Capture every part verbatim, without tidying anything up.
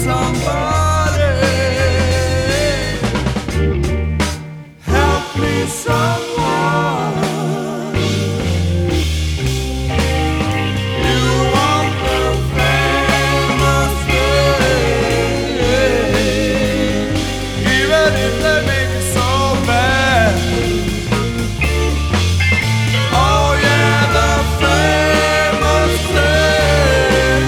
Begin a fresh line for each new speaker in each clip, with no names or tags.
somebody. Help me, someone. You want the famous thing, even if they make it so bad. Oh yeah, the famous thing.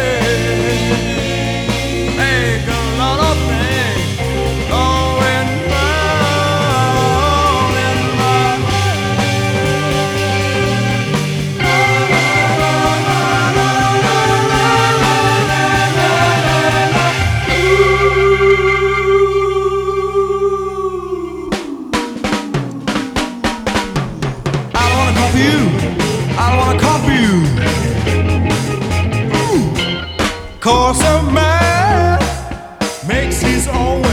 Make a lot of things going round in my I wanna copy you. I wanna copy you. Ooh. 'Cause a man makes his own way.